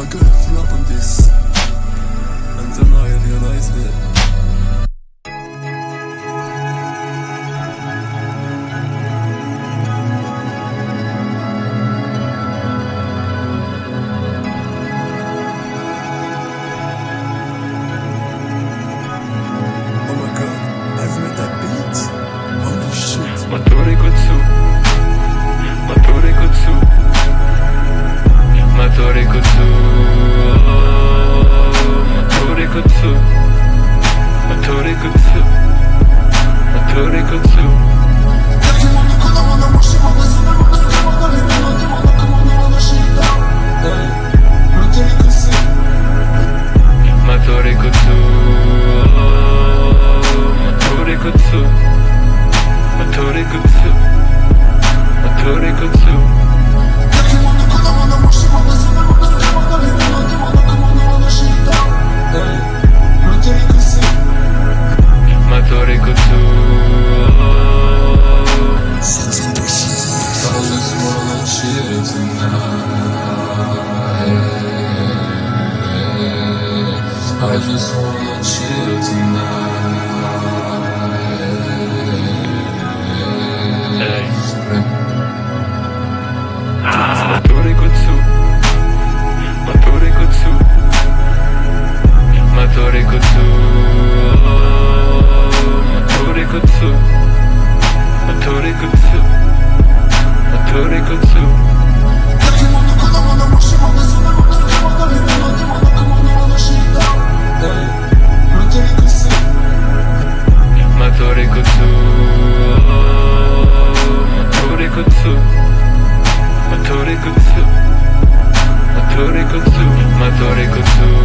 gotta flop on this until now I realized it. Oh my god, I've made that beat. Holy shit. Matore Kotsu, Matore Kotsu, Matore Kotsu, Matore Kotsu, Matore Kotsu, Matore Kotsu. Matore Kotsu, Matore Kotsu, Matore Kotsu, Matore Kotsu. Matore Kotsu. I just wanna chill tonight. I just wanna chill tonight. Matore Kotsu, Matore Kotsu, Matore Kotsu, Matore Kotsu, Matore Kotsu, Matore Kotsu. Matore Kotsu, Matore Kotsu, Matore Kotsu, Matore Kotsu, Matore Kotsu.